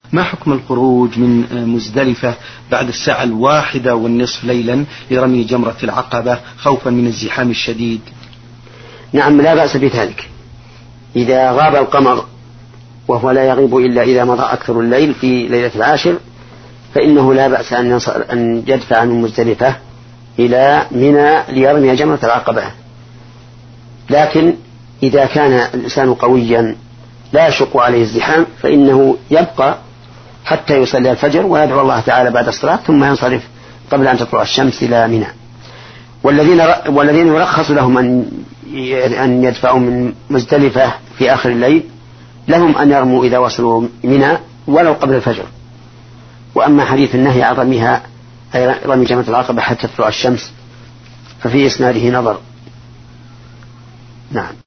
ما حكم الخروج من مزدلفة بعد الساعة 1:30 ليلا لرمي جمرة العقبة خوفا من الزحام الشديد؟ نعم، لا بأس بذلك. إذا غاب القمر وهو لا يغيب إلا إذا مضى أكثر الليل في ليلة العاشر فإنه لا بأس أن يدفع من مزدلفة إلى منى ليرمي جمرة العقبة. لكن إذا كان الإنسان قويا لا يشق عليه الزحام فإنه يبقى حتى يصلي الفجر ويدعو الله تعالى بعد الصلاة ثم ينصرف قبل أن تطلع الشمس إلى منى. والذين يرخص لهم أن يدفعوا من مزدلفة في آخر الليل لهم أن يرموا إذا وصلوا منى ولو قبل الفجر. وأما حديث النهي عن رميها أي رمي جمرة العقبة حتى تطلع الشمس ففي إسناده نظر. نعم.